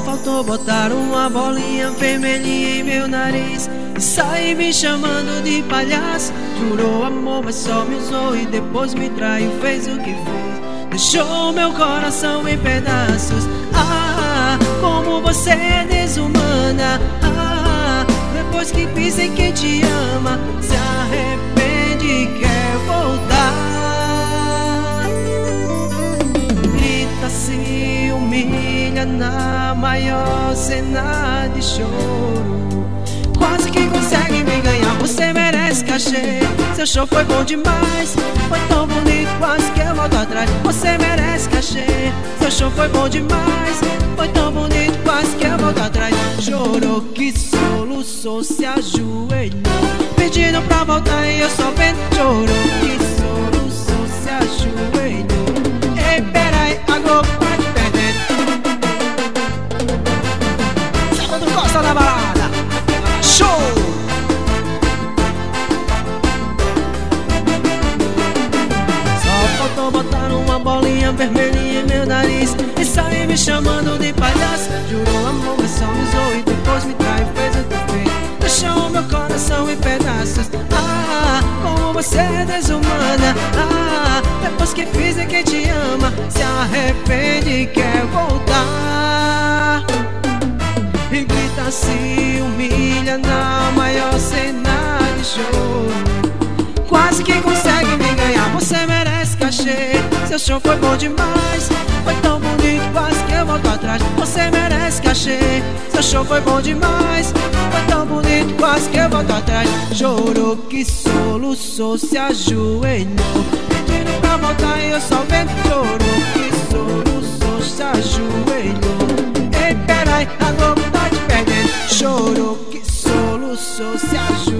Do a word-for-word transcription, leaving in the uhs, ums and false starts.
faltou botar uma bolinha vermelhinha em meu nariz e sair me chamando de palhaço. Jurou amor, mas só me usou e depois me traiu, fez o que fez, deixou meu coração em pedaços. Ah, como você é desumana. Ah, depois que pisei quem te ama, se arrepende e quer voltar. Grita, se humilha na maior cena de choro. Quase que consegue me ganhar, você merece cachê. Seu show foi bom demais, foi tão bonito, quase que eu volto atrás. Você merece cachê. Seu show foi bom demais, foi tão bonito, quase que eu volto atrás. Chorou que soluçou, se ajoelhou, pedindo pra voltar e eu só vendo. Chorou que soluçou, se ajoelhou. Ei, peraí, a Globo tá te perdendo. Sábado Costa da balada, show! Só faltou botar uma bolinha vermelhinha em meu nariz e sair me chamando de palhaço. Jurou amor, mas só me usou e depois me traiu, fez o que fez, deixou meu coração em pedaços. Ah, como você é desumana. Ah, depois que fiz é quem te ama, se arrepende e quer voltar. E grita, se humilha na maior cena de choro. Quase que consegue me ganhar, você merece cachê. Seu show foi bom demais, foi tão bonito, quase que eu volto atrás. Você merece cachê. Seu show foi bom demais, foi tão bonito, quase que eu volto atrás. Chorou que soluçou, se ajoelhou, pedindo pra voltar e eu só vendo. Chorou que soluçou, se ajoelhou. Ei, peraí, a Globo tá te perdendo. Chorou que soluçou, se ajoelhou.